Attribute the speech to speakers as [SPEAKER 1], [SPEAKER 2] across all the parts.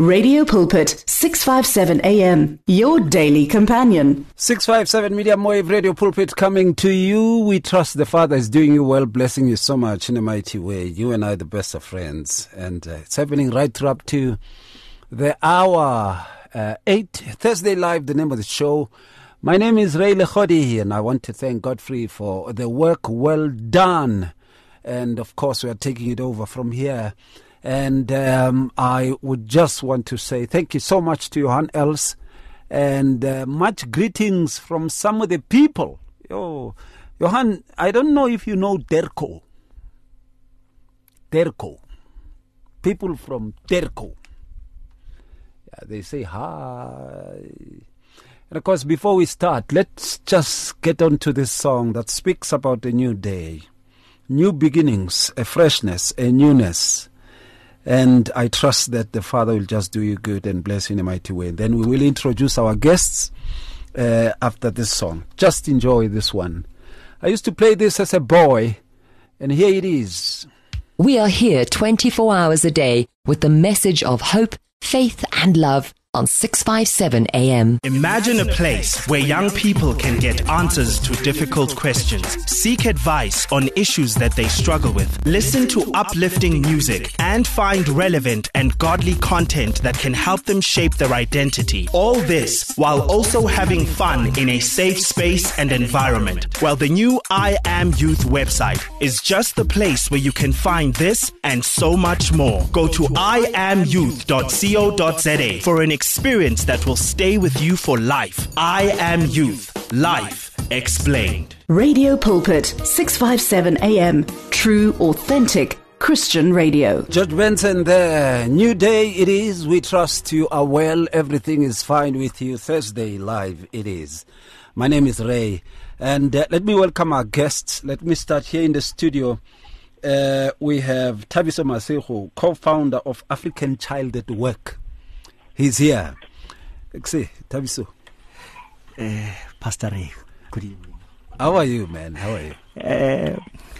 [SPEAKER 1] Radio Pulpit, 657 AM, your daily companion.
[SPEAKER 2] 657 Medium Wave Radio Pulpit coming to you. We trust the Father is doing you well, blessing you so much in a mighty way. You and I, the best of friends. And it's happening right through up to the hour 8, Thursday Live, the name of the show. My name is Ray Lechodi, and I want to thank Godfrey for the work well done. And of course, we are taking it over from here. And I would just want to say thank you so much to Johan Els, and much greetings from some of the people. Johan, I don't know if you know Derco. People from Derco. Yeah, they say hi. And of course, before we start, let's just get on to this song that speaks about a new day, new beginnings, a freshness, a newness. And I trust that the Father will just do you good and bless you in a mighty way. And then we will introduce our guests after this song. Just enjoy this one. I used to play this as a boy, and here it is.
[SPEAKER 3] We are here 24 hours a day with the message of hope, faith, and love on 657 AM.
[SPEAKER 4] Imagine a place where young people can get answers to difficult questions, seek advice on issues that they struggle with, listen to uplifting music, and find relevant and godly content that can help them shape their identity. All this while also having fun in a safe space and environment. Well, the new I Am Youth website is just the place where you can find this and so much more. Go to iamyouth.co.za for an experience that will stay with you for life. I Am Youth. Life explained.
[SPEAKER 1] Radio Pulpit, 657 AM, true, authentic Christian radio.
[SPEAKER 2] Judge Benson there. New day it is. We trust you are well. Everything is fine with you. Thursday Live it is. My name is Ray. And let me welcome our guests. Let me start here in the studio. We have Thabiso Masego, co-founder of African Child at Work. He's here. See, Thabiso.
[SPEAKER 5] Pastor Ray, good evening.
[SPEAKER 2] How are you, man? How are you?
[SPEAKER 5] I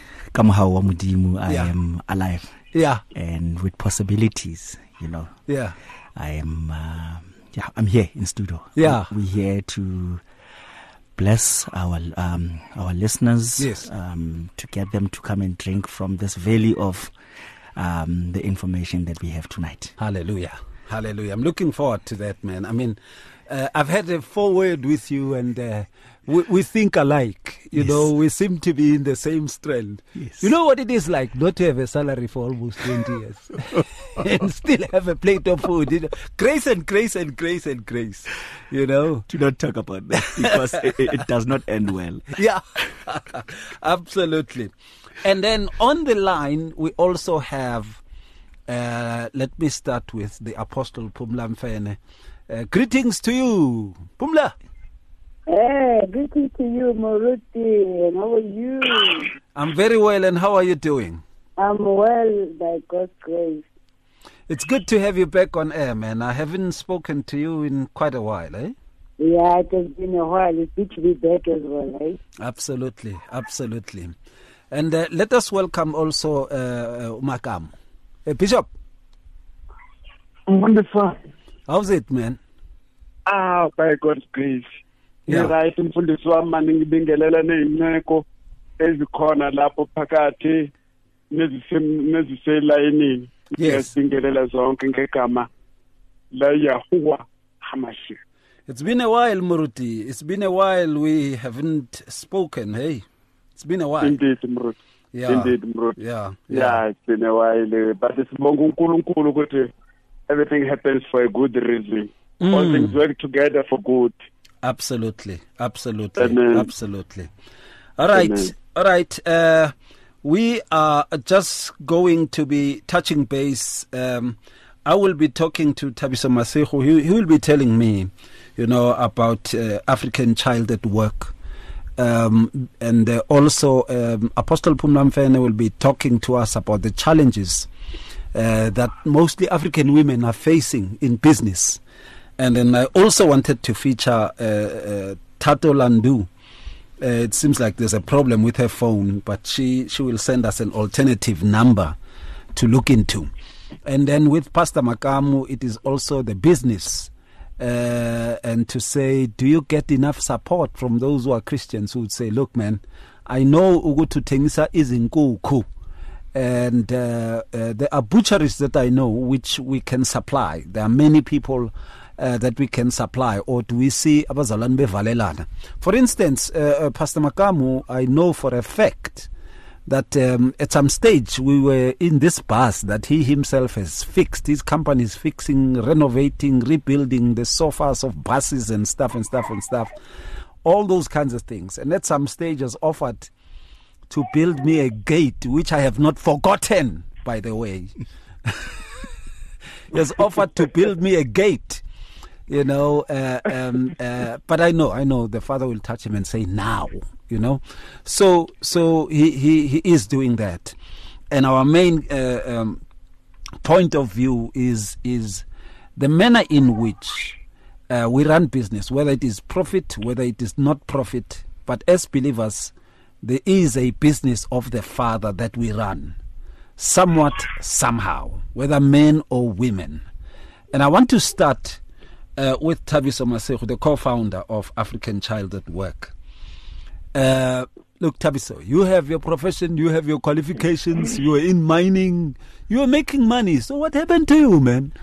[SPEAKER 5] am alive.
[SPEAKER 2] Yeah.
[SPEAKER 5] And with possibilities, you know.
[SPEAKER 2] Yeah.
[SPEAKER 5] I'm here in studio.
[SPEAKER 2] Yeah.
[SPEAKER 5] We're here to bless our listeners.
[SPEAKER 2] Yes.
[SPEAKER 5] To get them to come and drink from this valley of the information that we have tonight.
[SPEAKER 2] Hallelujah. Hallelujah. I'm looking forward to that, man. I mean, I've had a forward with you, and we think alike. You know, we seem to be in the same strand.
[SPEAKER 5] Yes.
[SPEAKER 2] You know what it is like not to have a salary for almost 20 years and still have a plate of food. You know? Grace and grace and grace and grace. You know?
[SPEAKER 5] Do not talk about that because it does not end well.
[SPEAKER 2] Yeah, absolutely. And then on the line, we also have... let me start with the Apostle Phumla Mfene. Greetings to you, Phumla.
[SPEAKER 6] Hey, greetings to you, Moruti. And how are you?
[SPEAKER 2] I'm very well, and how are you doing?
[SPEAKER 6] I'm well, by God's grace.
[SPEAKER 2] It's good to have you back on air, man. I haven't spoken to you in quite a while, eh?
[SPEAKER 6] Yeah, it has been a while. It's good to be back as well, eh?
[SPEAKER 2] Absolutely, absolutely. And let us welcome also Umakam. Hey, Bishop.
[SPEAKER 7] Wonderful.
[SPEAKER 2] How's it, man?
[SPEAKER 7] By God's grace.
[SPEAKER 2] Yeah.
[SPEAKER 7] Right, umfundisi wami ngibingelela nezineko ezikhona lapho phakathi neziselayinini.
[SPEAKER 2] Yes.
[SPEAKER 7] Ngibingelela zonke ngegama la Yahuwah HaMashiach.
[SPEAKER 2] It's been a while, Muruti. It's been a while we haven't spoken, hey? It's been a while.
[SPEAKER 7] Indeed, Muruti.
[SPEAKER 2] Yeah.
[SPEAKER 7] Indeed, Muruti.
[SPEAKER 2] Yeah.
[SPEAKER 7] Yeah, it's been a while. But it's uNkulunkulu ukuthi everything happens for a good reason. All things work together for good.
[SPEAKER 2] Absolutely. Absolutely.
[SPEAKER 7] Amen.
[SPEAKER 2] Absolutely. All right.
[SPEAKER 7] Amen.
[SPEAKER 2] All right. We are just going to be touching base. I will be talking to Thabiso Masego. He will be telling me, you know, about African Child at Work. And also Apostle Phumla Mfene will be talking to us about the challenges that mostly African women are facing in business. And then I also wanted to feature Tato Landu. It seems like there's a problem with her phone, but she will send us an alternative number to look into. And then with Pastor Makamu, it is also the business. And to say, do you get enough support from those who are Christians who would say, look, man, I know Ugutu Tengisa is in Kuku. And there are butcheries that I know which we can supply. There are many people that we can supply. Or do we see Abazalan Bevalelana? For instance, Pastor Makamu, I know for a fact that at some stage we were in this bus that he himself has fixed. His company is fixing, renovating, rebuilding the sofas of buses and stuff. All those kinds of things. And at some stage has offered to build me a gate, which I have not forgotten, by the way. He has offered to build me a gate, you know. But I know the Father will touch him and say, now. You know, so he is doing that, and our main point of view is the manner in which we run business, whether it is profit, whether it is not profit. But as believers, there is a business of the Father that we run, somewhat, somehow, whether men or women. And I want to start with Thabiso Masego, the co-founder of African Child at Work. Look, Thabiso, you have your profession, you have your qualifications, you are in mining, you are making money. So what happened to you, man?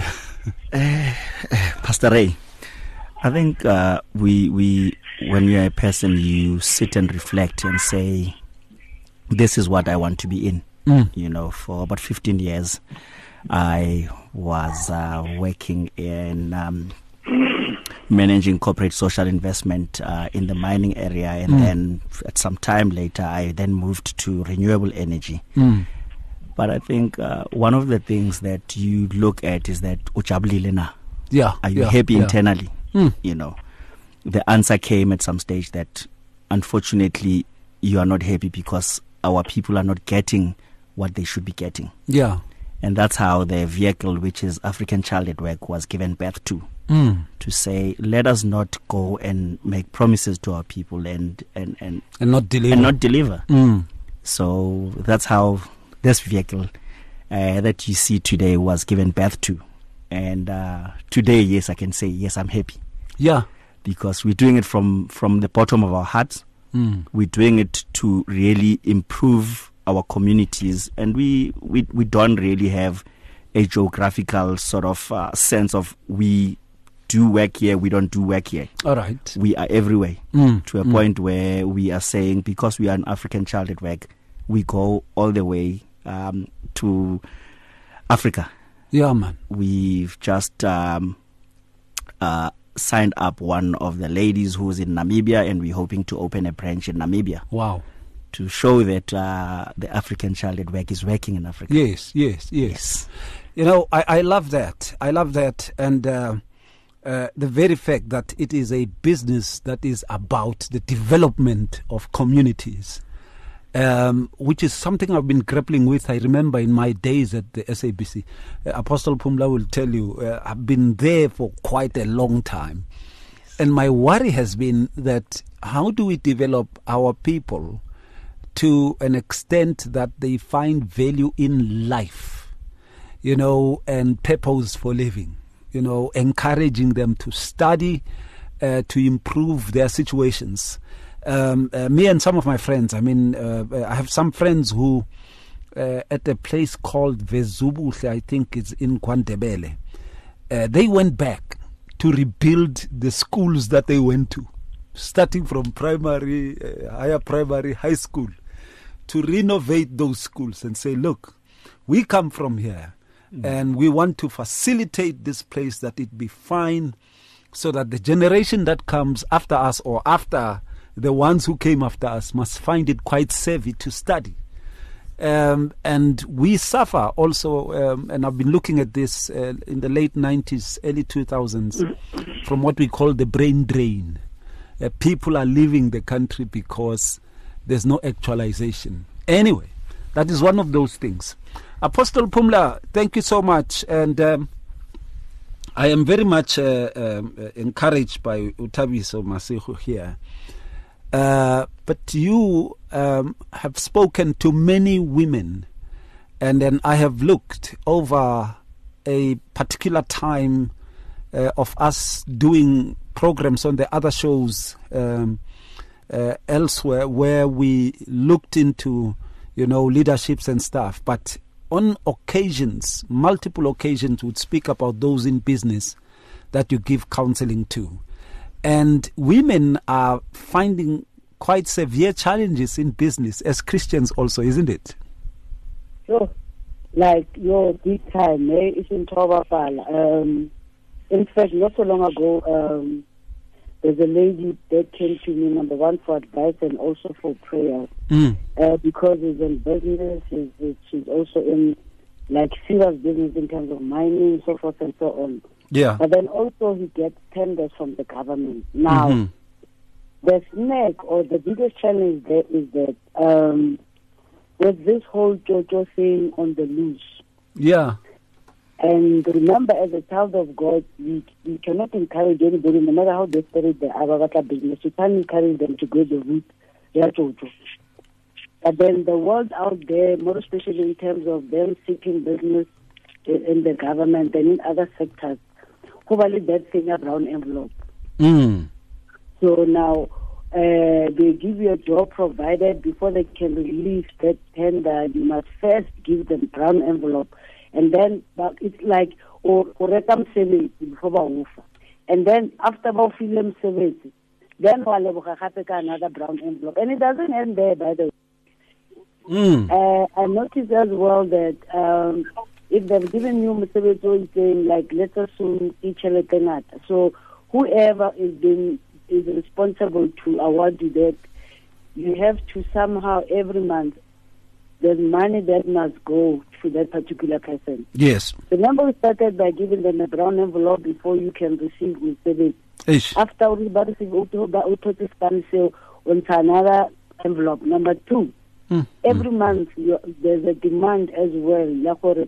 [SPEAKER 5] Pastor Ray, I think we when you're a person, you sit and reflect and say, this is what I want to be in. You know, for about 15 years, I was working in managing corporate social investment in the mining area, and then at some time later I then moved to renewable energy. But I think one of the things that you look at is that ujabulile na? Are you happy internally? You know, the answer came at some stage that unfortunately you are not happy because our people are not getting what they should be getting. And that's how the vehicle, which is African Child at Work, was given birth to. To say, let us not go and make promises to our people and
[SPEAKER 2] not deliver.
[SPEAKER 5] So that's how this vehicle that you see today was given birth to. And today, yes, I can say, yes, I'm happy. Because we're doing it from the bottom of our hearts. We're doing it to really improve our communities. And we don't really have a geographical sort of sense of we do work here, we don't do work here.
[SPEAKER 2] All right.
[SPEAKER 5] We are everywhere to a point where we are saying, because we are an African Child at Work, we go all the way to Africa.
[SPEAKER 2] Yeah, man.
[SPEAKER 5] We've just signed up one of the ladies who's in Namibia, and we're hoping to open a branch in Namibia.
[SPEAKER 2] Wow.
[SPEAKER 5] To show that the African Child at Work is working in Africa.
[SPEAKER 2] Yes. You know, I love that. And the very fact that it is a business that is about the development of communities, which is something I've been grappling with. I remember in my days at the SABC, Apostle Pumla will tell you, I've been there for quite a long time. And my worry has been that how do we develop our people to an extent that they find value in life, you know, and purpose for living, you know, encouraging them to study, to improve their situations. Me and some of my friends, I have some friends who, at a place called Vezubuhle, I think it's in KwaNdebele, they went back to rebuild the schools that they went to, starting from primary, higher primary, high school, to renovate those schools and say, look, we come from here and we want to facilitate this place that it be fine so that the generation that comes after us or after the ones who came after us must find it quite savvy to study. And we suffer also, and I've been looking at this in the late 90s, early 2000s, from what we call the brain drain. People are leaving the country because there's no actualization. Anyway, that is one of those things. Apostle Pumla, thank you so much. And I am very much encouraged by Thabiso Masego here. But you have spoken to many women And then I have looked over a particular time of us doing programs on the other shows elsewhere where we looked into, leaderships and stuff. But on occasions, multiple occasions, would speak about those in business that you give counseling to. And women are finding quite severe challenges in business as Christians also, isn't it?
[SPEAKER 6] Sure. Like your big time, it's in Tobafal. In fact, not so long ago, there's a lady that came to me, number one, for advice and also for prayer. Because he's in business, she's also in like serious business in terms of mining, so forth and so on.
[SPEAKER 2] Yeah.
[SPEAKER 6] But then also he gets tenders from the government. Now, the snag or the biggest challenge there is that with this whole JoJo thing on the loose.
[SPEAKER 2] Yeah.
[SPEAKER 6] And remember, as a child of God, we cannot encourage anybody, no matter how desperate they are about their business. We can't encourage them to go the route they are JoJo. But then the world out there, more especially in terms of them seeking business in the government and in other sectors, probably that thing a brown envelope. So now they give you a job provided before they can release that tender. You must first give them brown envelope. And then it's like, or before, and then after about film service, then another brown envelope. And it doesn't end there, by the way. I noticed as well that if they've given you material saying like, let's assume each elected, so whoever is responsible to award you that, you have to somehow every month, there's money that must go to that particular person.
[SPEAKER 2] Yes.
[SPEAKER 6] Remember, we started by giving them a brown envelope before you can receive the service. After we receive another envelope. Number two, every month there's a demand as well.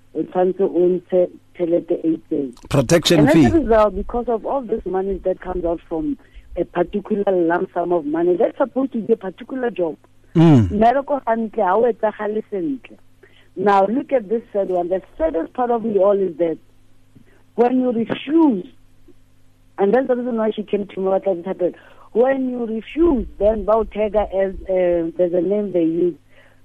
[SPEAKER 2] Protection
[SPEAKER 6] and
[SPEAKER 2] fee.
[SPEAKER 6] as a result, because of all this money that comes out from a particular lump sum of money, that's supposed to be a particular job. Now look at this third one. The saddest part of it all is that when you refuse, and that's the reason why she came to me, what has happened. When you refuse, then Bautega, as there's a name they use,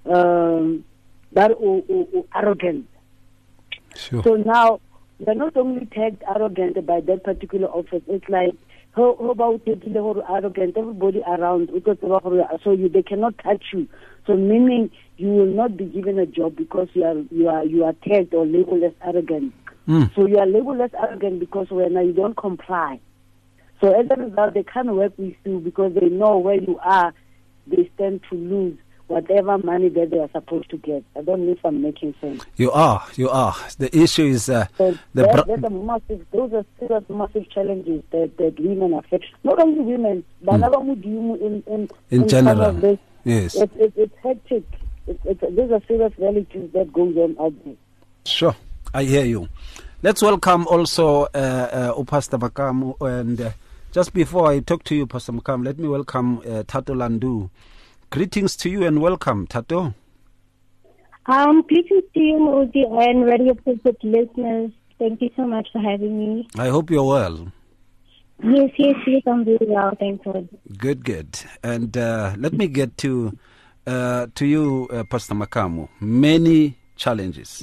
[SPEAKER 6] that arrogant.
[SPEAKER 2] Sure.
[SPEAKER 6] So now they're not only tagged arrogant by that particular office. It's like, how about taking the whole arrogant, everybody around, so they cannot touch you. So meaning you will not be given a job because you are tagged or labeled as arrogant. So you are labeled as arrogant because when you don't comply. So as a result, they can't work with you because they know where you are. They stand to lose whatever money that they are supposed to get. I don't know if I'm making sense.
[SPEAKER 2] You are. The issue is
[SPEAKER 6] those are serious massive challenges that women are facing. Not only women, but in
[SPEAKER 2] general. Yes.
[SPEAKER 6] It's hectic. These are serious realities that goes on out there.
[SPEAKER 2] Sure, I hear you. Let's welcome also Pastor Makamu. And just before I talk to you, Pastor Makamu, let me welcome Tato Landu. Greetings to you and welcome, Tato.
[SPEAKER 8] Greetings to you, Modi, and Radio Pulpit listeners. Thank you so much for having me.
[SPEAKER 2] I hope you're well.
[SPEAKER 8] Yes, I'm very well, thank God.
[SPEAKER 2] Good. And let me get to you, Pastor Makamu. Many challenges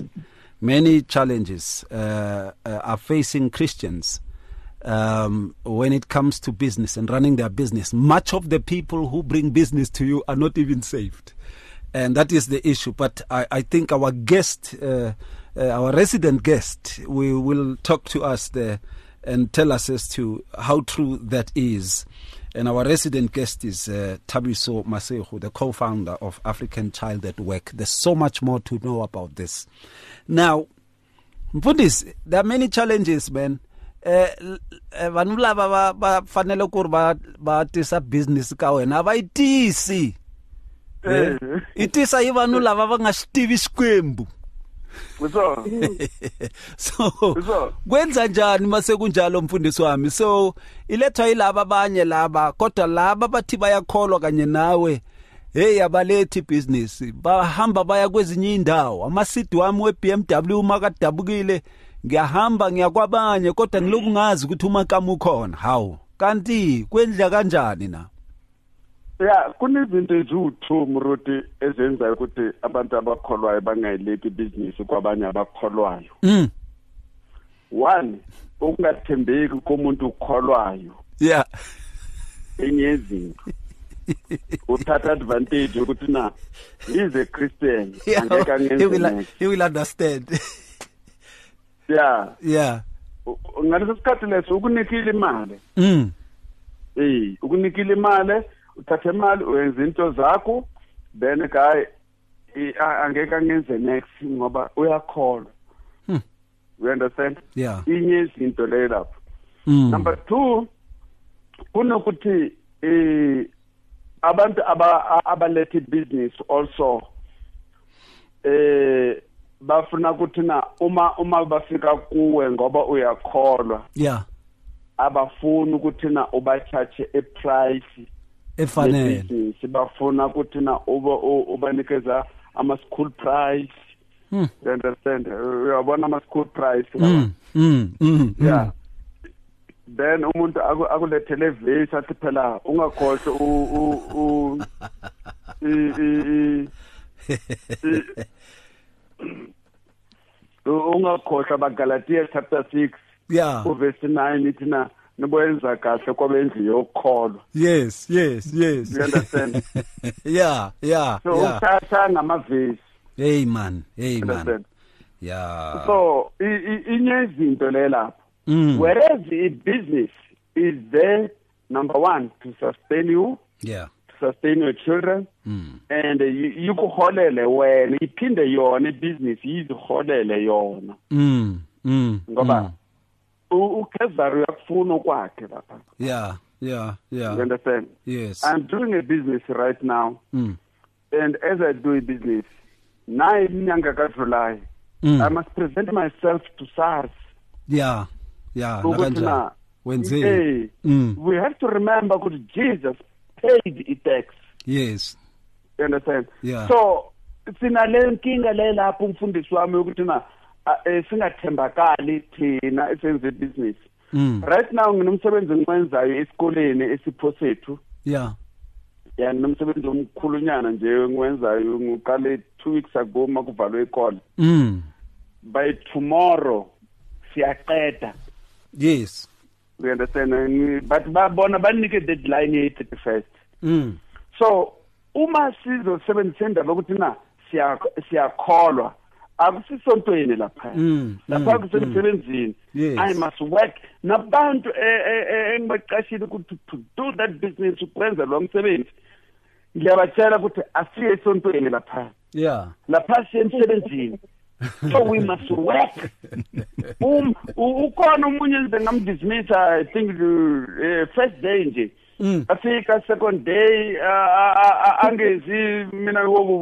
[SPEAKER 2] are facing Christians when it comes to business and running their business. Much of the people who bring business to you are not even saved. And that is the issue. But I think our guest, our resident guest, will talk to us there and tell us as to how true that is. And our resident guest is Thabiso Masego, the co-founder of African Child at Work. There's so much more to know about this. Now, Mfundisi, there are many challenges, man. Vanhu lava va fanele ku ri va tisa business ka wena va itisi itisa hi vanhu lava va nga swi tivi Xikwembu. So kwenza njani mase kunjalo Mfundisi wami? So ilethwa yilaba abanye laba kodwa laba bathi bayakholwa kanye nawe hey abalethi business bahamba baya kwezinye indawo amasidi wami weBMW makadabukile ngiyahamba ngiyakwabanye kodwa ngiloku ngazi ukuthi umakama ukhona hawo kanti kwendla kanjani na
[SPEAKER 7] ya kunezinto eziwu2 Muruti ezenza ukuthi abantu abakholwayo bangayilethi business kwabanye abakholwayo one ukungathembeki komuntu ukholwayo
[SPEAKER 2] yeah
[SPEAKER 7] enye izinto uthatha advantage ukuthi na he's a Christian angeke angenze
[SPEAKER 2] he will understand
[SPEAKER 7] yeah ngaleso sikhathi leso ukunikile imali ukunikile imali uthatha imali uyenza into zakho then guy angeke angenze next ngoba uyakholwa you understand inye izinto le lapho number 2 kunokuthi abantu abalethe business also bafuna ukuthi na uma bafika kuwe ngoba uyakholwa abafuni ukuthi na ubachache eprice efanele bafuna ukuthi na ubanikeza ama school price you understand uyabona ama school price yeah then umuntu akulethele vase athi phela ungakhohle ungakhohle baGalatia chapter 6 verse 9 ithina niboyenza kahle kwabendlu yokholwa
[SPEAKER 2] yes
[SPEAKER 7] you understand so uthatha ngamavesi
[SPEAKER 2] amen
[SPEAKER 7] so inye izinto le lapho whereas the business is there number 1 to sustain you to sustain your children and yukuholele wena iphinde yona business yiziholele yona ngoba uKezari uyakufuna okwakhe lapha you understand I'm doing a business right now and as I do a business now inyanga kaJuly I must present myself to SARS
[SPEAKER 2] Wednesday.
[SPEAKER 7] We have to remember that Jesus paid the tax.
[SPEAKER 2] Yes.
[SPEAKER 7] You understand? So sinale nkinga le lapho umfundisi wami ukuthi na singathembakali thina esenze business. Right now nginomsebenzi ngikwenzayo esikoleni esipho sethu. Nginomsebenzi omkhulunyana nje ngikwenzayo ngiqale 2 weeks ago makuvalwe ikole. By tomorrow siyaqeda.
[SPEAKER 2] Yes.
[SPEAKER 7] We understand, but babona banike deadline ye-31st. So uma sizosebenzisa indaba ukuthi na siyakholwa akusisontweni lapha kusemsebenzini I must work nabantu engibaqashile ukuthi to do that business ukwenza lo msebenzi ngiyabatshela ukuthi asiye esontweni lapha lapha sisemsebenzini so we must work ukhona umunye nje ngamdismissa I think first day nje afika second day angezi mina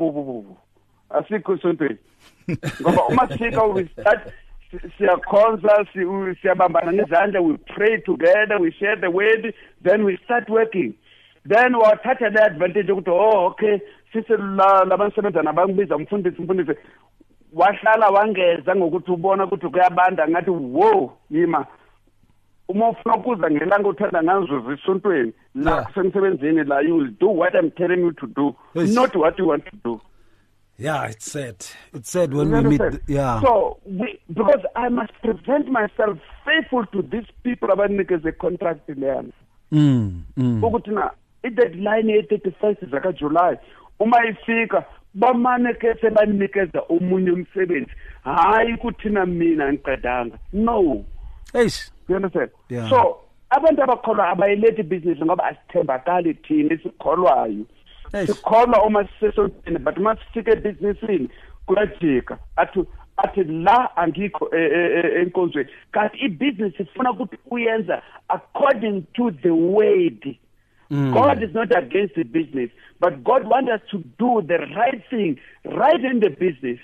[SPEAKER 7] asikho sontweni ngoba uma sifika we start siyakhonza siyabambana ngezandla we pray together we share the word then we start working then wathatha the advantage ukuthi okay sise labansebenza nabangibiza umfundisi wahlala wangeza ngokuthi ubona ukuthi kuyabanda ngathi wow yima uma ufuna ukuza ngelanga uthanda ngazo zisontweni la kusemsebenzini la you will do what I'm telling you to do not what you want to do
[SPEAKER 2] it's said when we meet
[SPEAKER 7] so because I must present myself faithful to these people abanikeze contract leyana ukuthi na i-deadline ye-31st zaka July uma ifika bamaneke sebanikeza omunye umsebenzi hayi kuthina mina ngiqedanga no you understand so abantu abakholwa abayilethi business ngoba asithembakali thina esikholwayo sikholwa uma sisesontweni but uma sifike ebusinessini kuyajika athi la angikho enkonzweni kanti ibusiness ifuna ukuthi uyenza according to the word God is not against the business, but God wants us to do the right thing, right in the business.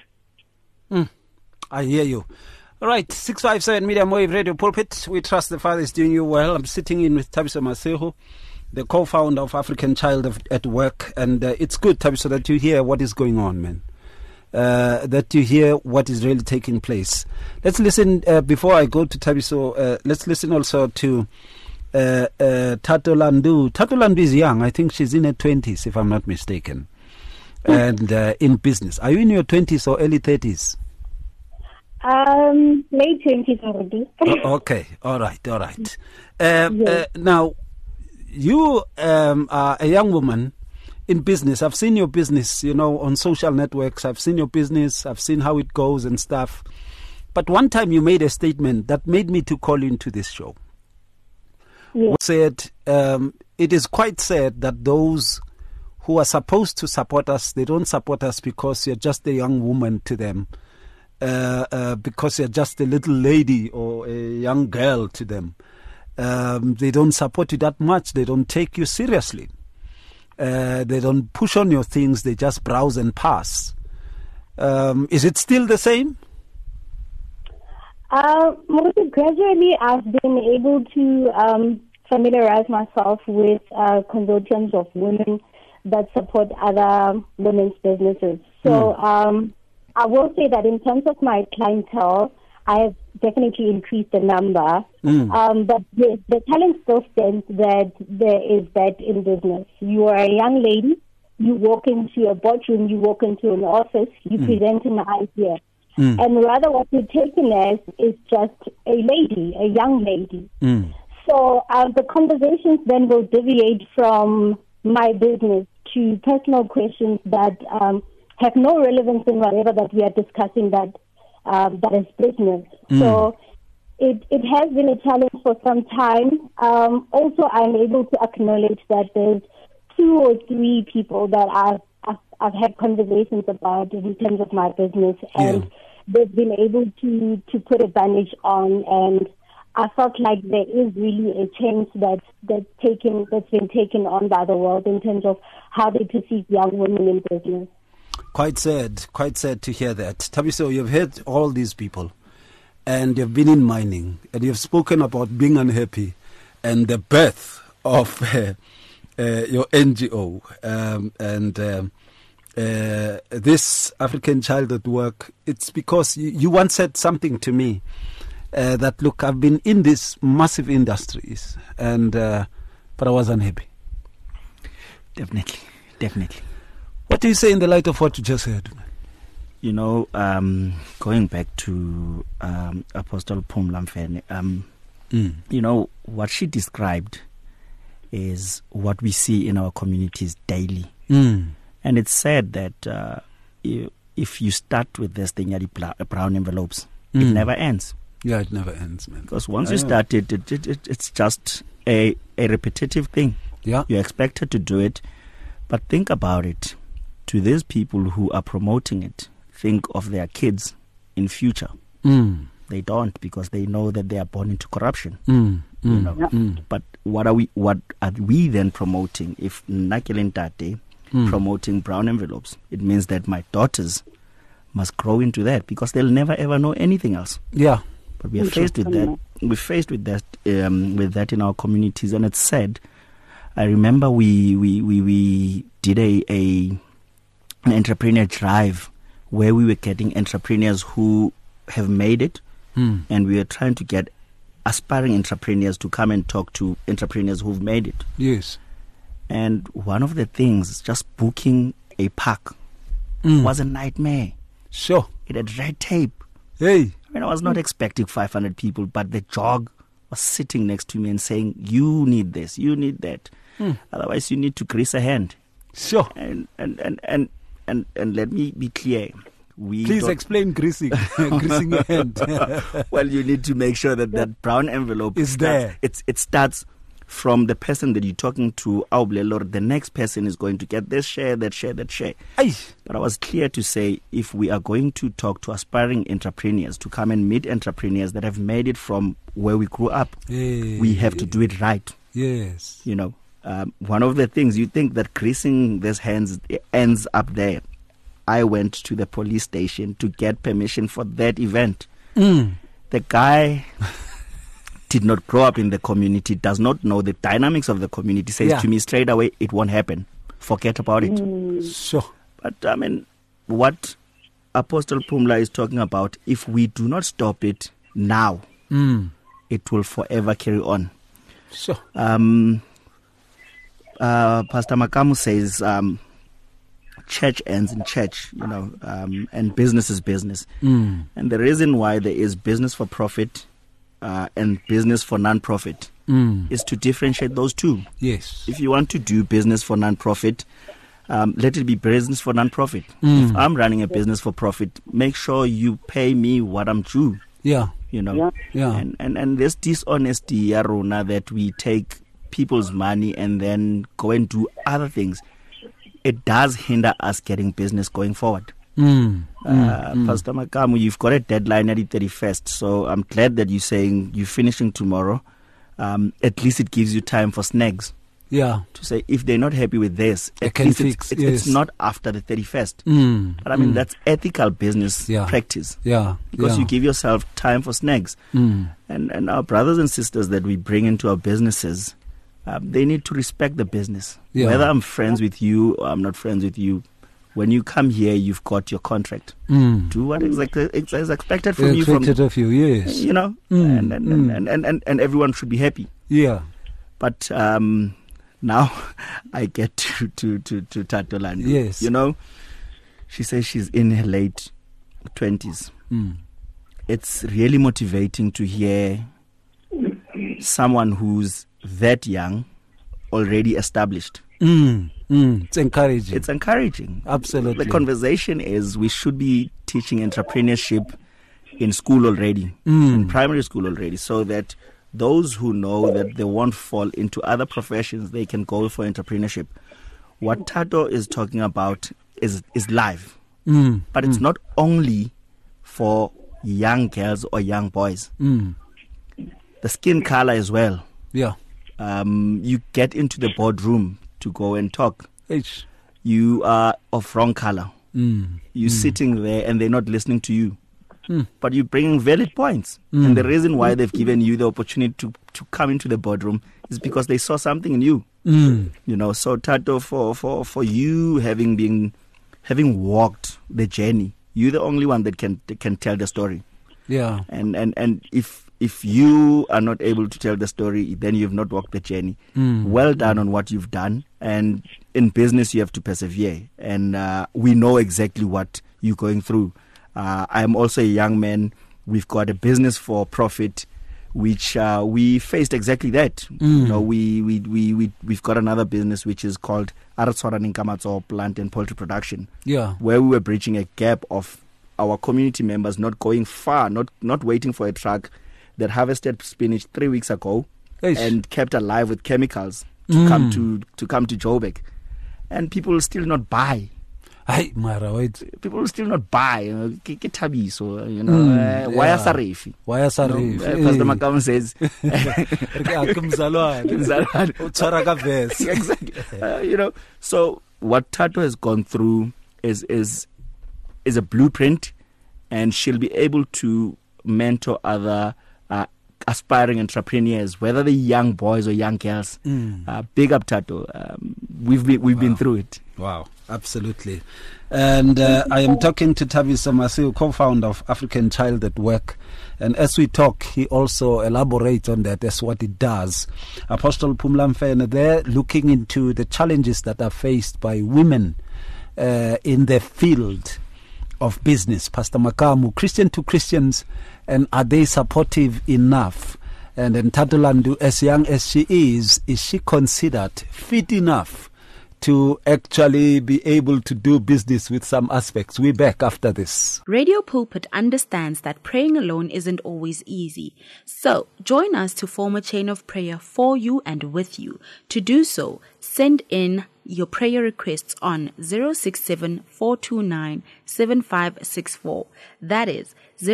[SPEAKER 2] I hear you. All right, 657 Medium Wave Radio Pulpit. We trust the Father is doing you well. I'm sitting in with Thabiso Masehu. the co-founder of African Child at Work, and it's good, Thabiso, that you hear what is going on, man. That you hear what is really taking place. Let's listen, before I go to Thabiso, let's listen also to Tato Landu. Tato Landu is young. I think she's in her 20s, if I'm not mistaken, and in business. Are you in your 20s or early 30s?
[SPEAKER 8] Late 20s already.
[SPEAKER 2] Okay, all right. Yes. Now, you are a young woman in business. I've seen your business, on social networks. I've seen your business. I've seen how it goes and stuff. But one time you made a statement that made me to call into this show. Yes. Said, it is quite sad that those who are supposed to support us, they don't support us because you're just a young woman to them. Because you're just a little lady or a young girl to them. They don't support you that much. They don't take you seriously. They don't push on your things. They just browse and pass. Is it still the same?
[SPEAKER 8] Gradually, I've been able to familiarize myself with consortiums of women that support other women's businesses. So I will say that in terms of my clientele, I have definitely increased the number. But the challenge still stands that there is that in business. You are a young lady, you walk into a boardroom, you walk into an office, you present an idea. And rather what you're taken as is just a lady, a young lady. So the conversations then will deviate from my business to personal questions that have no relevance in whatever that we are discussing that is business. So it has been a challenge for some time. Also, I'm able to acknowledge that there's 2 or 3 people that I've had conversations about in terms of my business, and they've been able to put a bandage on, and I felt like there is really a change that's been taken on by the world in terms of how they perceive young women in business.
[SPEAKER 2] Quite sad to hear that. Thabiso, you've heard all these people, and you've been in mining, and you've spoken about being unhappy and the birth of your NGO, and this African Child at Work. It's because you once said something to me that, look, I've been in these massive industries, and but I was unhappy.
[SPEAKER 5] Definitely.
[SPEAKER 2] What do you say in the light of what you just heard?
[SPEAKER 5] Going back to Apostle Phumla Mfene, what she described is what we see in our communities daily. And it's said that if you start with this thing, brown envelopes, it never ends.
[SPEAKER 2] Yeah, it never ends, man.
[SPEAKER 5] Because once you start it's just a repetitive thing.
[SPEAKER 2] Yeah.
[SPEAKER 5] You're expected to do it. But think about it. To these people who are promoting it, think of their kids in future. They don't, because they know that they are born into corruption. But what are we then promoting? If Nakele Ntate promoting brown envelopes, it means that my daughters must grow into that, because they'll never ever know anything else.
[SPEAKER 2] Yeah.
[SPEAKER 5] But we are faced with that. We're faced with that in our communities, and it's sad. I remember we did an entrepreneur drive where we were getting entrepreneurs who have made it, and we were trying to get aspiring entrepreneurs to come and talk to entrepreneurs who've made it.
[SPEAKER 2] Yes.
[SPEAKER 5] And one of the things, just booking a park was a nightmare.
[SPEAKER 2] Sure.
[SPEAKER 5] It had red tape.
[SPEAKER 2] Hey.
[SPEAKER 5] I mean, I was not expecting 500 people, but the jog was sitting next to me and saying, you need this, you need that. Otherwise, you need to grease a hand.
[SPEAKER 2] Sure.
[SPEAKER 5] And let me be clear.
[SPEAKER 2] Please explain greasing a hand.
[SPEAKER 5] Well, you need to make sure that brown envelope
[SPEAKER 2] is there.
[SPEAKER 5] It starts from the person that you're talking to, or the next person is going to get this share, that share, that share.
[SPEAKER 2] Aye.
[SPEAKER 5] But I was clear to say, if we are going to talk to aspiring entrepreneurs, to come and meet entrepreneurs that have made it from where we grew up, we have to do it right.
[SPEAKER 2] Yes.
[SPEAKER 5] One of the things, you think that greasing these hands ends up there. I went to the police station to get permission for that event. The guy did not grow up in the community, does not know the dynamics of the community, says to me straight away, it won't happen. Forget about it.
[SPEAKER 2] Sure.
[SPEAKER 5] But I mean, what Apostle Phumla is talking about, if we do not stop it now, it will forever carry on.
[SPEAKER 2] Sure.
[SPEAKER 5] Pastor Makamu says, church ends in church, and business is business. And the reason why there is business for profit and business for non-profit is to differentiate those two.
[SPEAKER 2] Yes.
[SPEAKER 5] If you want to do business for non-profit, let it be business for non-profit. If I'm running a business for profit, make sure you pay me what I'm due.
[SPEAKER 2] Yeah.
[SPEAKER 5] Yeah. And this dishonesty, Yarona, that we take people's money and then go and do other things, it does hinder us getting business going forward. Pastor Makamu, you've got a deadline at the 31st, so I'm glad that you're saying you're finishing tomorrow. At least it gives you time for snags.
[SPEAKER 2] Yeah.
[SPEAKER 5] To say, if they're not happy with this,
[SPEAKER 2] at least
[SPEAKER 5] it's not after the 31st. But I mean, that's ethical business practice.
[SPEAKER 2] Yeah.
[SPEAKER 5] Because you give yourself time for snags. And our brothers and sisters that we bring into our businesses, they need to respect the business.
[SPEAKER 2] Yeah.
[SPEAKER 5] Whether I'm friends with you or I'm not friends with you, when you come here, you've got your contract. Do what is expected from you.
[SPEAKER 2] Expected of you, yes.
[SPEAKER 5] And everyone should be happy.
[SPEAKER 2] Yeah.
[SPEAKER 5] But now I get to Tatolani.
[SPEAKER 2] Yes.
[SPEAKER 5] She says she's in her late 20s. It's really motivating to hear someone who's that young already established.
[SPEAKER 2] It's encouraging.
[SPEAKER 5] It's encouraging.
[SPEAKER 2] Absolutely.
[SPEAKER 5] The conversation is we should be teaching entrepreneurship in school already, in primary school already, so that those who know that they won't fall into other professions, they can go for entrepreneurship. What Tato is talking about is live. But it's not only for young girls or young boys. The skin color as well.
[SPEAKER 2] Yeah.
[SPEAKER 5] You get into the boardroom to go and talk. You are of wrong color. You're sitting there and they're not listening to you. But you're bringing valid points. And the reason why they've given you the opportunity to come into the boardroom is because they saw something in you. So Tato, for you having walked the journey, you're the only one that can tell the story.
[SPEAKER 2] Yeah.
[SPEAKER 5] And if you are not able to tell the story, then you've not walked the journey. Well done on what you've done. And in business, you have to persevere. And we know exactly what you're going through. I'm also a young man. We've got a business for profit, which we faced exactly that. We've got another business which is called Aratswara Nkamatso Plant and Poultry Production. Yeah. Where we were bridging a gap of our community members not going far, not waiting for a truck that harvested spinach 3 weeks ago and kept alive with chemicals to come to Joburg, and people will still not buy. People will still not buy. Why Sarefi? Pastor Makamu says. Exactly. So what Tato has gone through is a blueprint, and she'll be able to mentor other aspiring entrepreneurs, whether they're young boys or young girls. Big up Tato. We've been through it.
[SPEAKER 2] Wow, absolutely. And I am talking to Thabiso Masiu, co-founder of African Child at Work. And as we talk, he also elaborates on that as what it does. Apostle Phumla Mfene, they're looking into the challenges that are faced by women in the field of business. Pastor Makamu, Christian to Christians, and are they supportive enough? And then Tatolandu, as young as she is she considered fit enough to actually be able to do business with some aspects? We're back after this.
[SPEAKER 9] Radio Pulpit understands that praying alone isn't always easy. So join us to form a chain of prayer for you and with you. To do so, send in your prayer requests on 067-429-7564. That is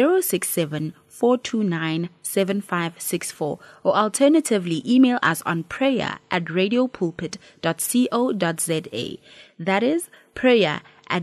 [SPEAKER 9] 067-429-7564, or alternatively email us on prayer@radiopulpit.co.za. That is prayer at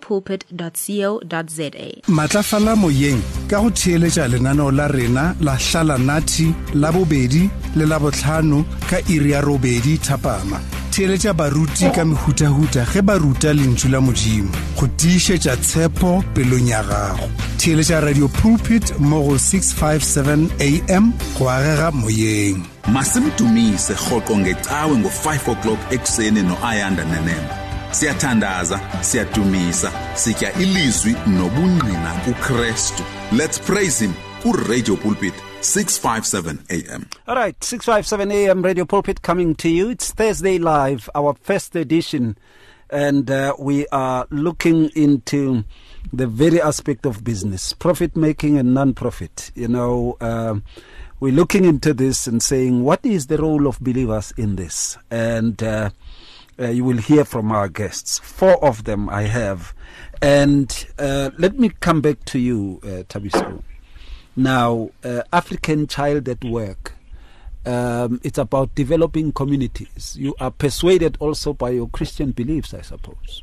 [SPEAKER 9] radiopulpit.co.za.
[SPEAKER 10] Matlafala moyeng ka go theeletša lenaneo la rena la Hlala Nathi la bobedi le la botlhano ka iri ya robedi thapama. Theeletša baruti ka mehutahuta ge ba ruta lentšu la Modimo go tiišetša tshepo pelong ya gago. Theeletša Radio Pulpit mo go 657 AM go agega moyeng.
[SPEAKER 11] Masimtumise rhoqo ngecawe ngo-5 o'clock ekuseni no-Ayanda Nenemba. Siyathandaza, siyadumisa, sitya ilizwi nobungqina kuKristu. Let's praise him ku-Radio Pulpit 657 AM.
[SPEAKER 2] All right, 657 AM Radio Pulpit coming to you. It's Thursday Live, our first edition, and we are looking into the very aspect of business, profit making and non-profit. You know, we're looking into this and saying, what is the role of believers in this? And you will hear from our guests. 4 of them I have. And let me come back to you, Thabiso. Now, African Child at Work, it's about developing communities. You are persuaded also by your Christian beliefs, I suppose.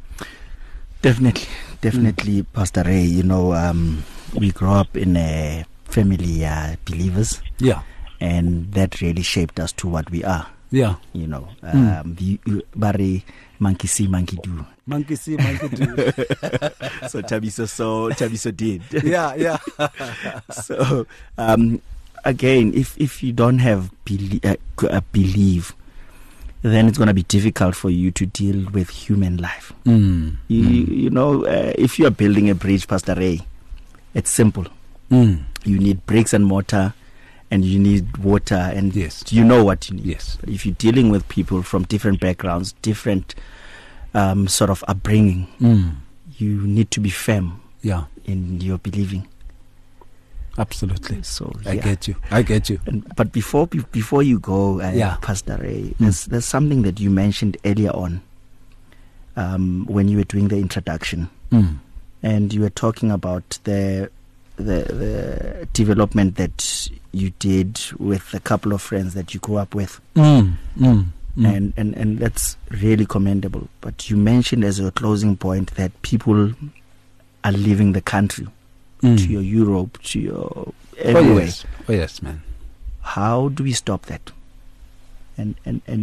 [SPEAKER 5] Definitely, Pastor Ray. You know, we grew up in a family believers.
[SPEAKER 2] Yeah.
[SPEAKER 5] And that really shaped us to what we are.
[SPEAKER 2] Yeah.
[SPEAKER 5] You know, Barry, monkey see, monkey do.
[SPEAKER 2] Monkey see, monkey do.
[SPEAKER 5] So Thabiso did.
[SPEAKER 2] Yeah.
[SPEAKER 5] So, again, if you don't have belief, then it's going to be difficult for you to deal with human life. You know, if you are building a bridge, Pastor Ray, it's simple. You need bricks and mortar, and you need water, and you know what you need.
[SPEAKER 2] Yes.
[SPEAKER 5] But if you're dealing with people from different backgrounds, different sort of upbringing, you need to be firm in your believing.
[SPEAKER 2] Absolutely.
[SPEAKER 5] So
[SPEAKER 2] I get you.
[SPEAKER 5] But before you go, Pastor Ray, there's something that you mentioned earlier on when you were doing the introduction, and you were talking about the development that you did with a couple of friends that you grew up with, and that's really commendable. But you mentioned as a closing point that people are leaving the country to your Europe, to your everywhere.
[SPEAKER 2] Oh yes, man.
[SPEAKER 5] How do we stop that? And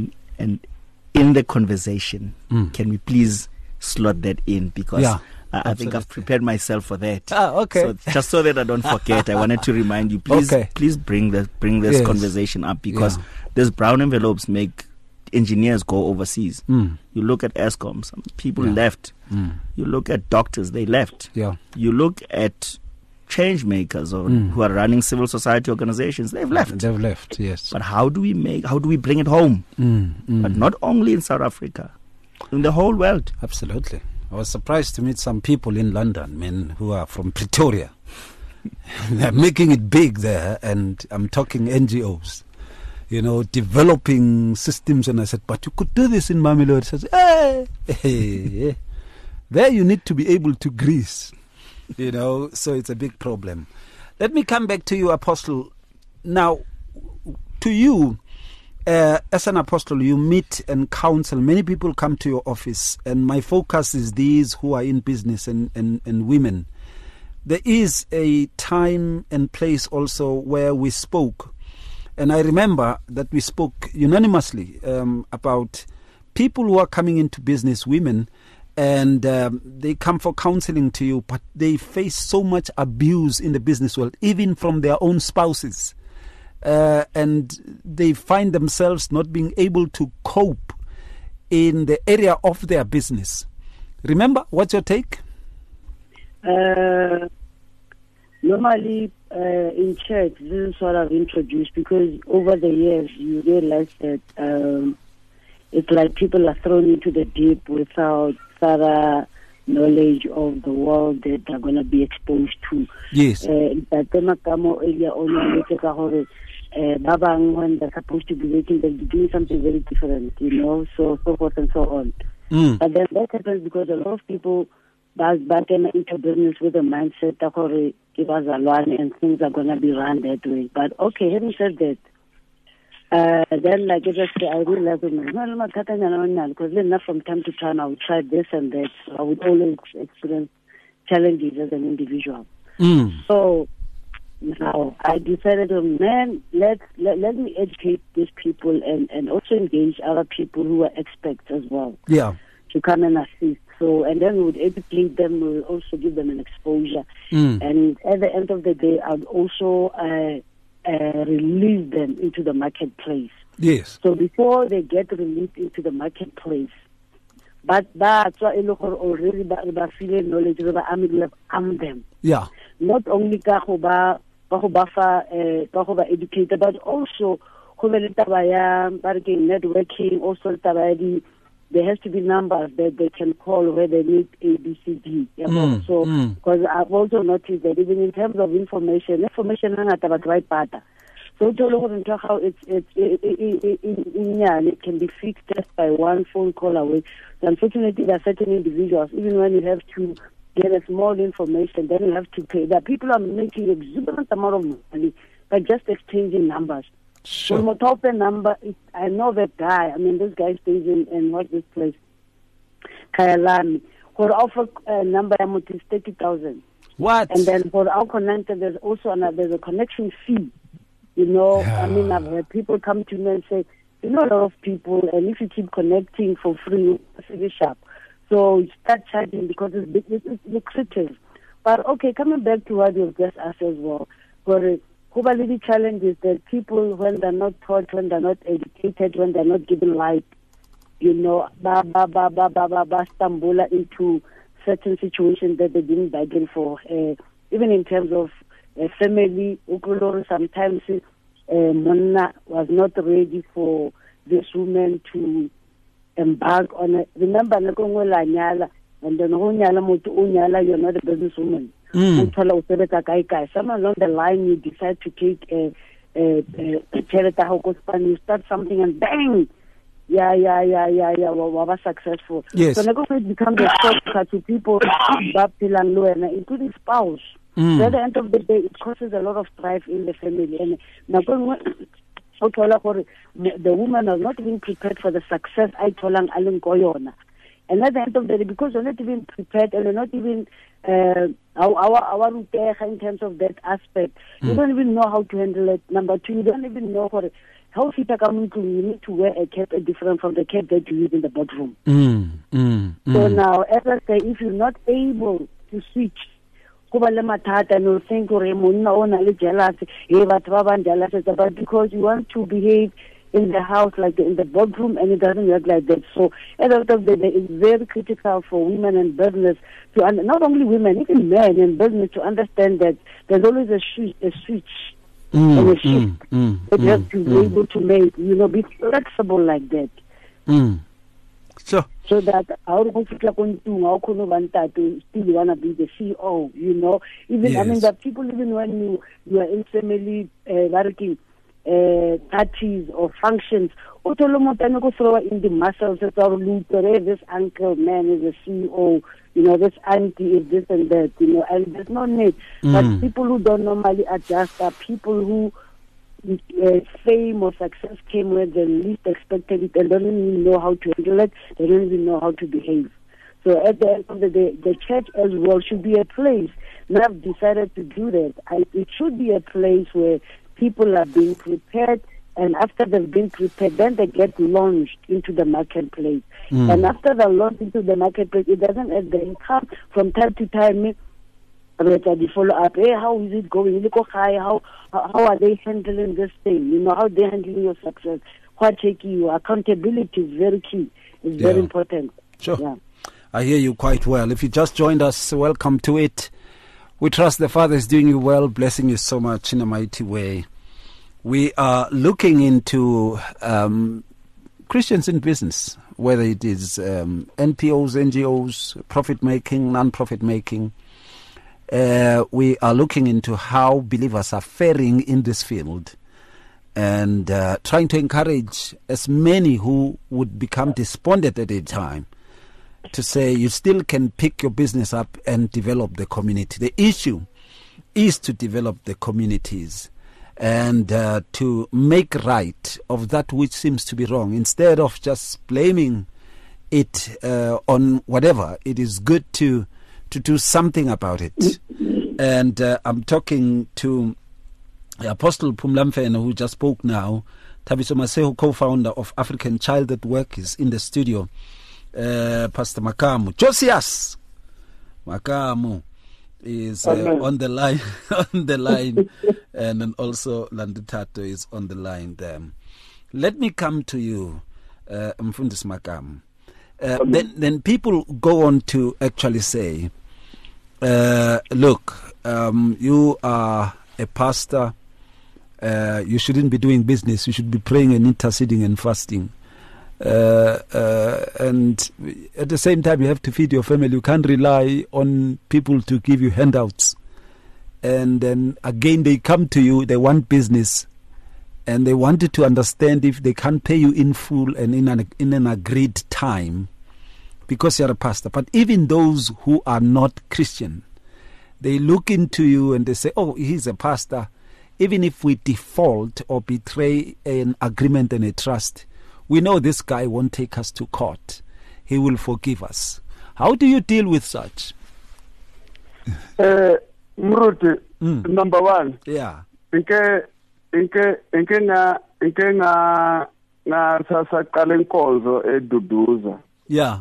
[SPEAKER 5] in the conversation, can we please slot that in, because I think I've prepared myself for that.
[SPEAKER 2] Okay.
[SPEAKER 5] So just so that I don't forget, I wanted to remind you, please bring this conversation up, because these brown envelopes make engineers go overseas. You look at ESCOM, some people left. You look at doctors, they left. You look at change makers who are running civil society organizations, they've left.
[SPEAKER 2] Yes.
[SPEAKER 5] But how do we bring it home? But not only in South Africa, in the whole world.
[SPEAKER 2] Absolutely. I was surprised to meet some people in London, men who are from Pretoria. They're making it big there, and I'm talking NGOs, you know, developing systems. And I said, but you could do this in Mamelodi. Says, hey. There you need to be able to grease, you know, so it's a big problem. Let me come back to you, Apostle. Now, to you, as an apostle, you meet and counsel. Many people come to your office, and my focus is these who are in business and women. There is a time and place also where we spoke, and I remember that we spoke unanimously about people who are coming into business, women, and they come for counseling to you, but they face so much abuse in the business world, even from their own spouses. And they find themselves not being able to cope in the area of their business. Remember, what's your take?
[SPEAKER 6] Normally, in church, this is what I've introduced, because over the years, you realize that it's like people are thrown into the deep without thorough knowledge of the world that they're going to be exposed to.
[SPEAKER 2] Yes.
[SPEAKER 6] When they're supposed to be working, they'll be doing something very different, you know, so forth and so on. But then that happens because a lot of people back into business with a mindset that and things are going to be run that way. But okay, having said that, Then like I just say, I realized because enough from time to time I would try this and that. So I would always experience challenges as an individual. So now I decided, man, let me educate these people and also engage other people who are experts as well.
[SPEAKER 2] Yeah.
[SPEAKER 6] To come and assist. So, and then we would educate them, we would also give them an exposure. And at the end of the day, I would also release them into the marketplace.
[SPEAKER 2] Yes.
[SPEAKER 6] So before they get released into the marketplace, but that's why already by feeling knowledge, we have armed them.
[SPEAKER 2] Yeah.
[SPEAKER 6] Not only educated, but also networking, also there has to be numbers that they can call where they need ABCD. So, because I've also noticed that even in terms of information about right pattern. So how it can be fixed just by one phone call away. So unfortunately, there are certain individuals, even when you have to get a small information, then you have to pay. That people are making exuberant amount of money by just exchanging numbers.
[SPEAKER 2] Sure.
[SPEAKER 6] So top number, I know that guy. I mean, this guy stays in what this place, Kyalami. For offer number, is 30,000.
[SPEAKER 2] What?
[SPEAKER 6] And then for our connector, there's also there's a connection fee. You know, I mean, I've had people come to me and say, you know, a lot of people, and if you keep connecting for free, it's really sharp. So you start charging because it's lucrative. But okay, coming back to what you've just asked as well, for the challenge is that people, when they're not taught, when they're not educated, when they're not given light, you know, stumble into certain situations that they didn't bargain for. Even in terms of family, sometimes Monna was not ready for this woman to embark on it. Remember, and then you're not a businesswoman. Somewhere along the line, you decide to take you start something and bang, we're successful.
[SPEAKER 2] Yes.
[SPEAKER 6] So it becomes a shock to people, including spouse. So at the end of the day, it causes a lot of strife in the family. And the woman was not even prepared for the success I told her. And at the end of the day, because you're not even prepared and you're not even in terms of that aspect, you don't even know how to handle it. Number two, you don't even know how you need to wear a cap different from the cap that you use in the bedroom. So now, as I say, if you're not able to switch, and you think jealous, but because you want to behave in the house, like in the bedroom, and it doesn't work like that. So at the end of the day, it's very critical for women in business to, not only women, even men in business, to understand that there's always a switch and a shift that you have to be able to make, you know, be flexible like that.
[SPEAKER 2] Sure.
[SPEAKER 6] So that still want to be the CEO, you know. Even I mean, the people, even when you are in family working parties or functions, throw in the muscles that this uncle man is a CEO, you know, this auntie is this and that, you know, and there's no need. But people who don't normally adjust are people who fame or success came when they least expected it and don't even know how to handle it, they don't even know how to behave. So at the end of the day, the church as well should be a place. Now I've decided to do that. It should be a place where people are being prepared, and after they've been prepared, then they get launched into the marketplace. And after they're launched into the marketplace, it doesn't end. They come from time to time, the follow up. Hey, how is it going? How are they handling this thing? You know, how they handling your success? What take you? Accountability is very key. It's very important.
[SPEAKER 2] Sure. Yeah. I hear you quite well. If you just joined us, welcome to it. We trust the Father is doing you well, blessing you so much in a mighty way. We are looking into Christians in business, whether it is NPOs, NGOs, profit making, non-profit making. We are looking into how believers are faring in this field and trying to encourage as many who would become despondent at a time to say you still can pick your business up and develop the community. The issue is to develop the communities. and to make right of that which seems to be wrong, instead of just blaming it on whatever. It is good to do something about it. And I'm talking to Apostle Pumlamfene, who just spoke now. Thabiso Masehu, co-founder of African Child at Work, is in the studio. Pastor Makamu Josias Makamu is on the line and then also Landutato is on the line there. Let me come to you, Mfundis Makamu. Then people go on to actually say, look, you are a pastor, you shouldn't be doing business, you should be praying and interceding and fasting. And at the same time, you have to feed your family. You can't rely on people to give you handouts. And then again, they come to you, they want business, and they wanted to understand if they can't pay you in full and in an agreed time because you're a pastor. But even those who are not Christian, they look into you and they say, oh, he's a pastor. Even if we default or betray an agreement and a trust, we know this guy won't take us to court. He will forgive us. How do you deal with such?
[SPEAKER 7] Mruti, number one.
[SPEAKER 2] Yeah.
[SPEAKER 7] Inke nga sasa qala inkonzo eduduza.
[SPEAKER 2] Yeah.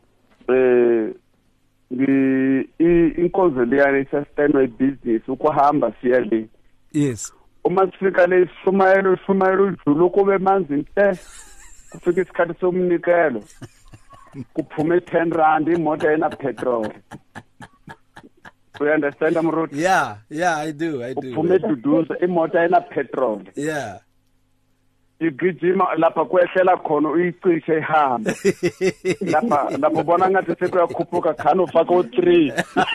[SPEAKER 7] Inkonzo leyani sustainable business ukuhamba siya le.
[SPEAKER 2] Yes.
[SPEAKER 7] Uma sifika le sumayelo ujulu kube manzi nte. Kufika isikhathi somnikelo. Kuphume 10 rand imoto ena petrol. You understand, Amrut?
[SPEAKER 2] Yeah, I do.
[SPEAKER 7] Kuphume duduza imoto ena petrol.
[SPEAKER 2] Yeah.
[SPEAKER 7] Igijima lapha kwehlela khona uyicishe ihamba. Lapha bona ngathi sekuyakhuphuka khano ufaka u3.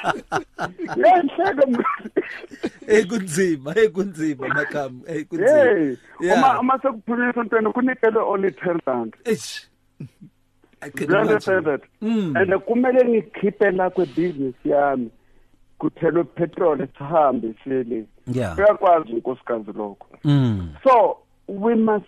[SPEAKER 2] Ekunzima Makamu, ekunzima.
[SPEAKER 7] Uma sekuphulisa intweni kunikele only 10 rand.
[SPEAKER 2] I can understand
[SPEAKER 7] that. And kumele ngikhiphe la kwe business yami. Kuthelo petrol sihambe sile.
[SPEAKER 2] Yeah.
[SPEAKER 7] Uyakwazi unkosikazi lokho. So we must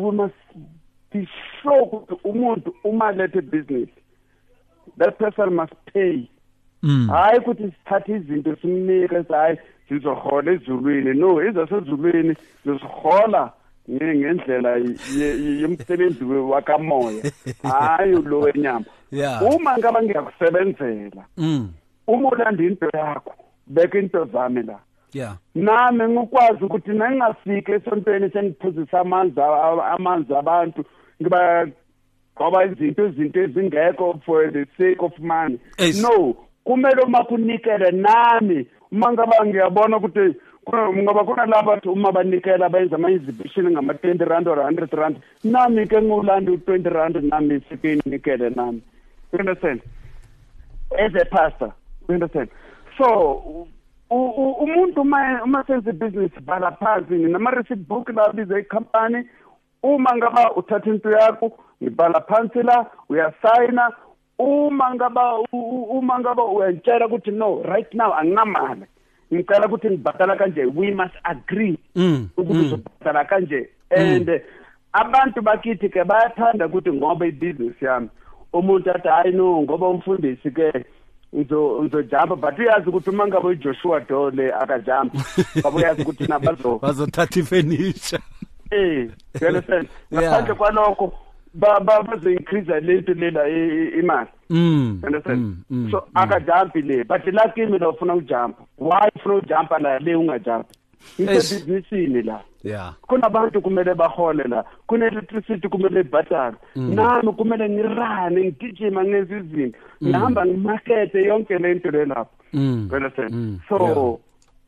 [SPEAKER 7] be sure ukuthi umuntu uma lethe business, that person must pay. Hayi ukuthi sithathe izinto simnike hayi sizohola ezulwini. No, izasezulwini sizohola ngendlela yemsebenzi wakamoya. Hayi lo wenyama. Uma ngaba ngiyakusebenzela. Uma ulanda into yakho, beka into zami la.
[SPEAKER 2] Yeah.
[SPEAKER 7] Nami ngikwazi ukuthi nangingafika esontweni sengiphuzisa amanzi abantu ngoba izinto ezingekho for the sake of money. No, kumele uma kunikele nami uma ngaba ngiyabona ukuthi ngoba kuna laba uma banikela benza ama-exhibition ngama-20 rand or 100 rand, nami ke ngulanda u-20 rand nami sikinikele nami. You understand? As a pastor, you understand? So umuntu uma senze business bhala phansi nama-receipt book la biza ikhampani. Uma ngaba uthatha into yakho ngibhala phansi la uyasayina. Uma ngaba uyantshela ukuthi no, right now anginamali, ngicela ukuthi ngibhatala kanje, we must agree ukuthi uzobhatala kanje. And abantu bakithi ke bayathanda ukuthi ngoba ibusiness yami umuntu athi hayi no ngoba umfundisi ke uzojumpa, but uyazi ukuthi uma ngabe uJoshua Dole akajumpa ngoba uyazi ukuthi
[SPEAKER 2] bazothatha ifurniture.
[SPEAKER 7] You understand? Ngaphandle kwalokho bazo-increase lento lela imali. Understand? So akajumpi le, but la kimi la ufuna ujumpa. Why ufuna ujumpa la le ungajumpa? Businessini la.
[SPEAKER 2] Yeah.
[SPEAKER 7] Kuna abantu kumele bahole la. Kuna electricity kumele ibhatala. Nami kumele ngirane ngigijima ngenza izinto. Ngihamba ngimarkete yonke lento le lapho. Understand? So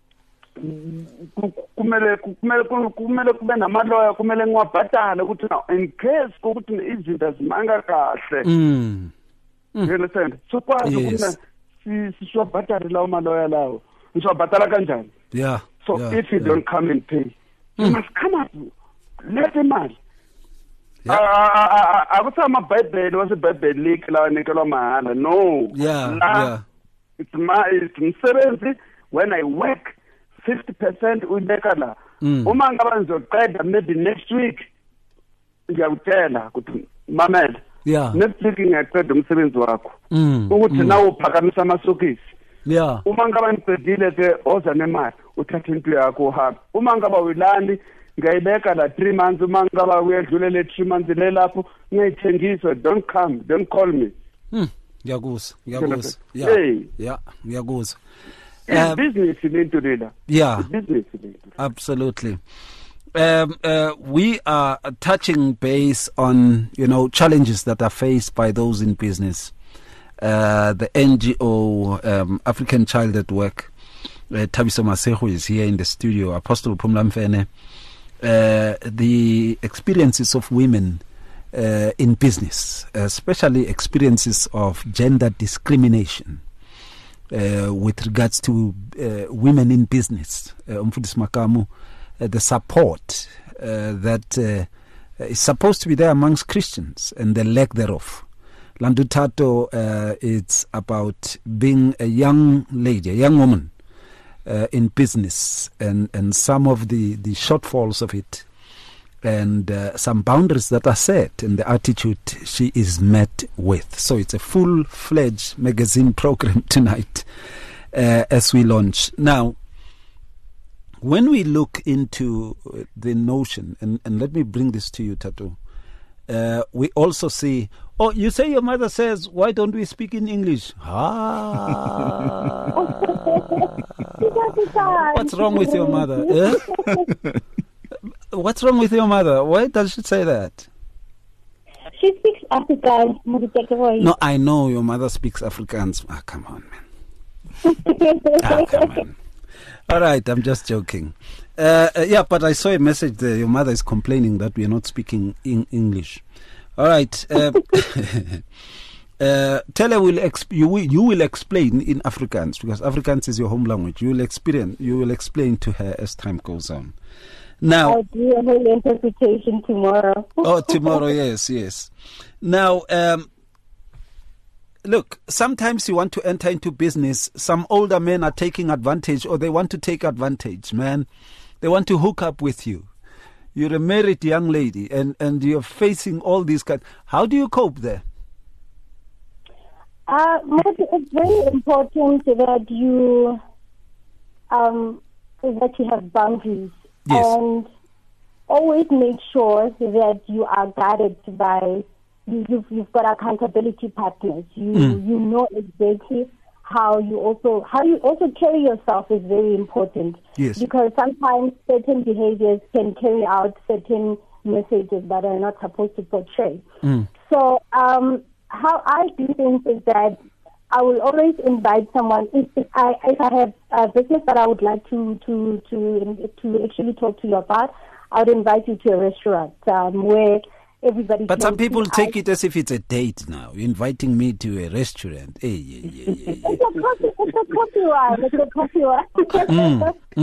[SPEAKER 7] kumele kube namaloya, kumele ngiwabhatale ukuthi in case ukuthi izinto azimanga kahle. You understand? So kwazi ukuthi sishobhatale lawo maloya lawo. Ngishobhatala kanjani?
[SPEAKER 2] Yeah.
[SPEAKER 7] So if you don't come and pay, you must come up. Let him out. Akuthi amabhayibheli wasebhayibheli leak la nikelwa mahala. No.
[SPEAKER 2] Yeah.
[SPEAKER 7] It's msebenzi. When I work 50% uyibeka la. uma ngaba ngizoqeda maybe next week ngiyakutshela ukuthi mamela next week ngiyaqeda umsebenzi wakho ukuthi nawe uphakamisa amasokisi uma ngaba ngicedile ke oza nemali uthatha into yakho uhambe uma ngaba uyilandi ngiyayibeka la 3 months uma ngaba uyedlule le 3 months le lapho ngiyithengisa don't call me
[SPEAKER 2] ngiyakuzwa ngiyakuzwa
[SPEAKER 7] business into lela business into
[SPEAKER 2] absolutely. We are touching base on, challenges that are faced by those in business. The NGO, African Child at Work, Thabiso Masego is here in the studio, Apostle Phumla Mfene. The experiences of women in business, especially experiences of gender discrimination with regards to women in business. Umfundisi Makamu, the support that is supposed to be there amongst Christians and the lack thereof. Landu Tato, it's about being a young lady, a young woman in business and some of the shortfalls of it and some boundaries that are set and the attitude she is met with. So it's a full-fledged magazine program tonight as we launch. Now, when we look into the notion, and let me bring this to you, Tato, we also see, you say your mother says, why don't we speak in English? What's wrong with your mother? What's wrong with your mother? Why does she say that?
[SPEAKER 8] She speaks Afrikaans.
[SPEAKER 2] No, I know your mother speaks Afrikaans. Come on, man. Come on. All right, I'm just joking. But I saw a message there. Your mother is complaining that we are not speaking in English. All right. Tell her you will explain in Afrikaans because Afrikaans is your home language. You will explain to her as time goes on. Now,
[SPEAKER 8] I'll do a whole interpretation tomorrow.
[SPEAKER 2] Tomorrow, yes. Now, look, sometimes you want to enter into business. Some older men are taking advantage or they want to take advantage, man. They want to hook up with you. You're a married young lady and you're facing all these kinds. How do you cope there?
[SPEAKER 8] It's very important that you have boundaries.
[SPEAKER 2] Yes.
[SPEAKER 8] And always make sure that you are guided by, you've got accountability partners. You know exactly how you also carry yourself is very important.
[SPEAKER 2] Yes.
[SPEAKER 8] Because sometimes certain behaviors can carry out certain messages that are not supposed to portray. So how I do things is that I will always invite someone. If I have a business that I would like to actually talk to you about, I would invite you to a restaurant where everybody.
[SPEAKER 2] But some people take it as if it's a date now. You're inviting me to a restaurant.
[SPEAKER 8] It's a coffee one.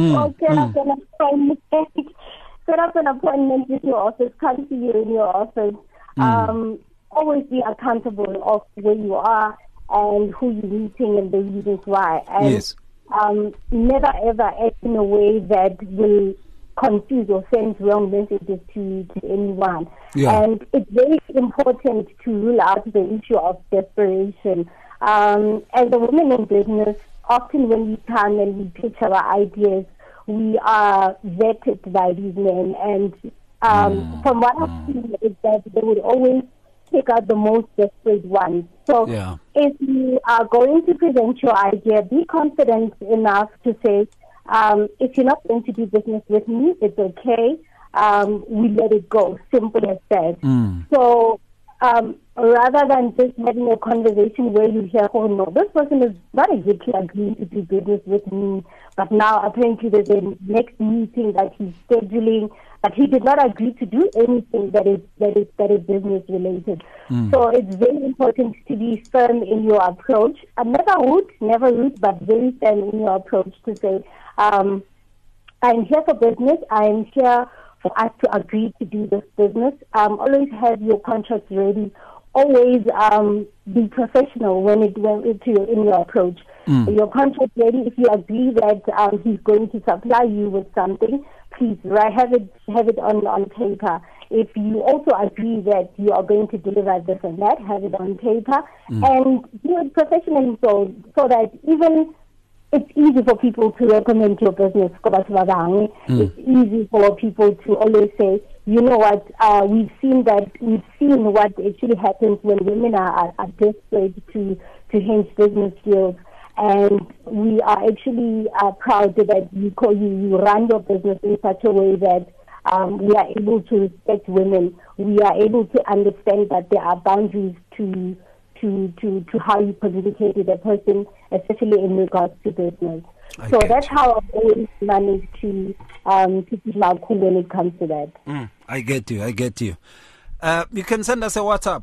[SPEAKER 8] Set up an appointment with your office. Come to you in your office. Always be accountable of where you are and who you're meeting and the reasons why. And
[SPEAKER 2] yes.
[SPEAKER 8] Never ever act in a way that will confuse or send wrong messages to anyone.
[SPEAKER 2] Yeah.
[SPEAKER 8] And it's very important to rule out the issue of desperation. As a woman in business, often when we come and we pitch our ideas, we are vetted by these men. And from what I've seen is that they would always take out the most desperate ones. So if you are going to present your idea, be confident enough to say, if you're not going to do business with me, it's okay. We let it go. Simple as that. So rather than just having a conversation where you hear, oh no, this person is not exactly agreeing to do business with me, but now apparently there's a next meeting that he's scheduling, but he did not agree to do anything that is business related. So it's very important to be firm in your approach. Never rude, but very firm in your approach to say, I'm here for business. I'm here for us to agree to do this business. Always have your contracts ready. always be professional when in your approach. Your contract ready. If you agree that he's going to supply you with something, please have it on paper. If you also agree that you are going to deliver this and that, have it on paper and do it professionally, so that even it's easy for people to recommend your business. It's easy for people to always say, you know what, we've seen what actually happens when women are desperate to hinge business deals. And we are actually proud that you run your business in such a way that we are able to respect women. We are able to understand that there are boundaries to how you communicate with a person, especially in regards to business. So that's how I've always managed to keep my cool when it comes to that.
[SPEAKER 2] I get you. You can send us a WhatsApp,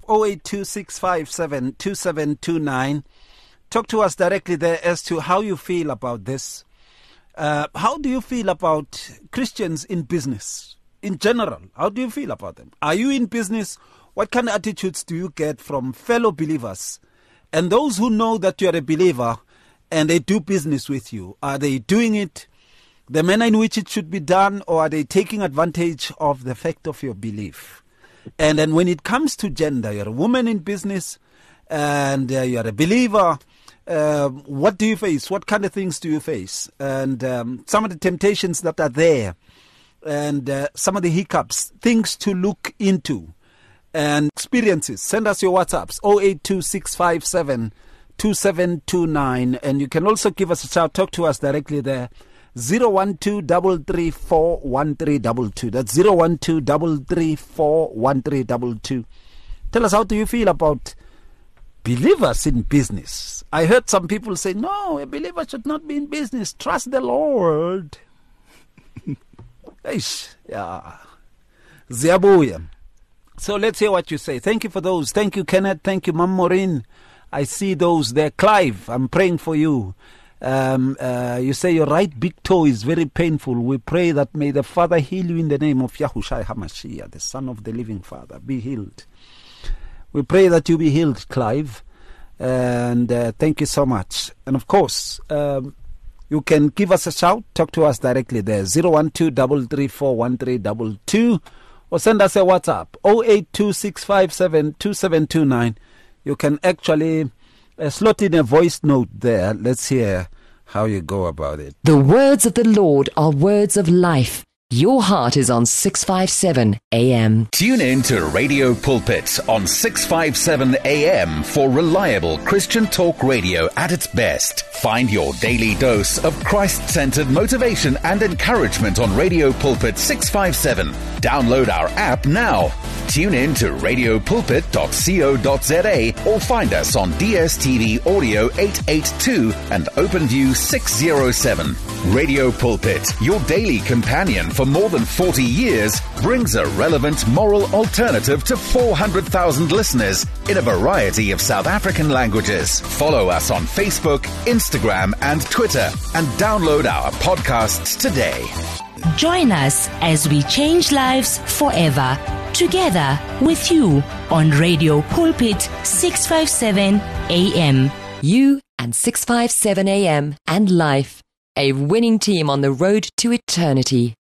[SPEAKER 2] 0826572729. Talk to us directly there as to how you feel about this. How do you feel about Christians in business in general? How do you feel about them? Are you in business? What kind of attitudes do you get from fellow believers? And those who know that you're a believer and they do business with you, are they doing it the manner in which it should be done, or are they taking advantage of the fact of your belief? And then when it comes to gender, you're a woman in business and you're a believer. What do you face? What kind of things do you face? And some of the temptations that are there, and some of the hiccups, things to look into, and experiences. Send us your WhatsApps, 0826572729, and you can also give us a shout. Talk to us directly there, 012-334-1322. That's 012-334-1322. Tell us, how do you feel about believers in business? I heard some people say, no, a believer should not be in business. Trust the Lord. Yeah. Ziabuya. So let's hear what you say. Thank you for those. Thank you, Kenneth. Thank you, Mam Maureen. I see those there. Clive, I'm praying for you. You say your right big toe is very painful. We pray that may the Father heal you in the name of Yahushua HaMashiach, the Son of the living Father. Be healed. We pray that you be healed, Clive. And thank you so much. And of course, you can give us a shout. Talk to us directly there, 012-334-1322. Or send us a WhatsApp, 0826572729. You can actually slot in a voice note there. Let's hear how you go about it.
[SPEAKER 3] The words of the Lord are words of life. Your heart is on 657 AM.
[SPEAKER 12] Tune in to Radio Pulpit on 657 AM for reliable Christian talk radio at its best. Find your daily dose of Christ-centered motivation and encouragement on Radio Pulpit 657. Download our app now. Tune in to radiopulpit.co.za or find us on DSTV Audio 882 and OpenView 607. Radio Pulpit, your daily companion for more than 40 years, brings a relevant moral alternative to 400,000 listeners in a variety of South African languages. Follow us on Facebook, Instagram, and Twitter, and download our podcasts today.
[SPEAKER 13] Join us as we change lives forever, together with you on Radio Pulpit 657 AM.
[SPEAKER 3] You and 657 AM and life, a winning team on the road to eternity.